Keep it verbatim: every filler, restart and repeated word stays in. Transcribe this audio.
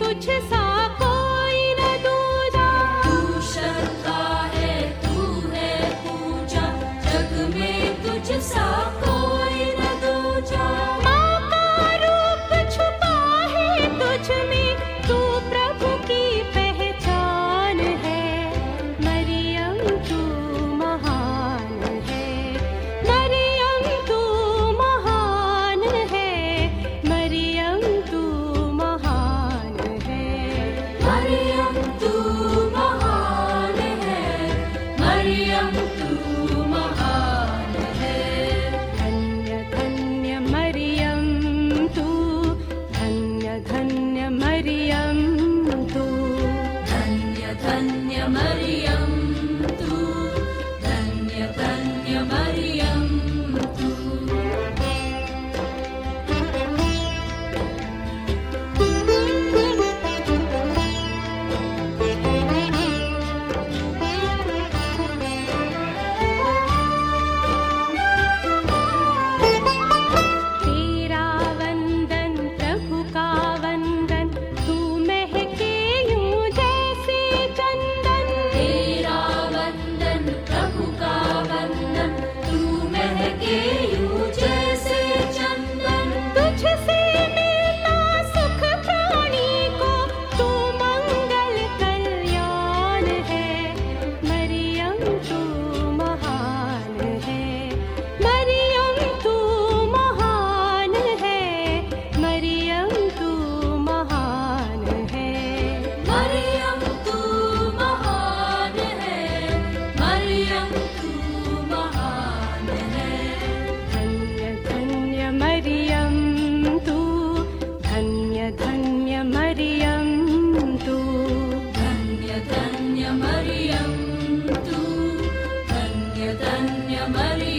तुझ सा कोई न दूजा। तू श्रद्धा है, तू है पूजा, जग में तुझ सा कोई न दूजा। माँ का रूप छुपा है तुझ में, तू प्रभु की पहचान है। मरियम तू महान है, मरियम तू महान है, मरियम तू महान है। मरियम तू महान है, मरियम तू महान है। धन्य धन्य मरियम तू, धन्य धन्य मरियम तू। धन्य धन्य मरियम तू, धन्य धन्य मरियम तू। तेरा वंदन प्रभु का वंदन, तू महके यूं जैसे चंदन। तेरा वंदन प्रभु का वंदन, तू महके यूं जैसे चंदन। तुझसे मिलता सुख प्राणी को, तू मंगल कल्याण है। मरियम तू महान है, मरियम तू महान है, मरियम तू महान है। मरियम तू महान है, मरियम तू महान है। धन्य धन्य मरियम तू, धन्य धन्य मरियम तू। धन्य धन्य मरियम तू, धन्य धन्य मरियम